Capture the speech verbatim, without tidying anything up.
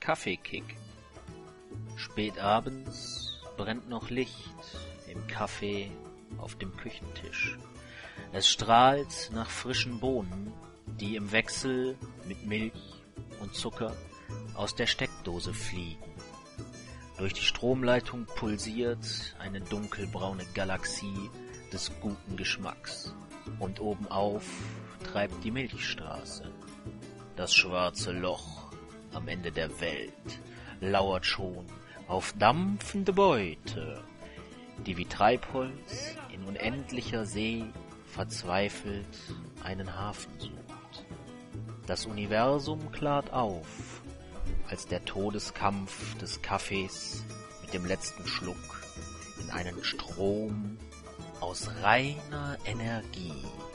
Kaffeekick. Spät abends brennt noch Licht im Kaffee auf dem Küchentisch. Es strahlt nach frischen Bohnen, die im Wechsel mit Milch und Zucker aus der Steckdose fliegen. Durch die Stromleitung pulsiert eine dunkelbraune Galaxie des guten Geschmacks. Und obenauf treibt die Milchstraße. Das schwarze Loch am Ende der Welt lauert schon auf dampfende Beute, die wie Treibholz in unendlicher See verzweifelt einen Hafen sucht. Das Universum klart auf, als der Todeskampf des Kaffees mit dem letzten Schluck in einen Strom aus reiner Energie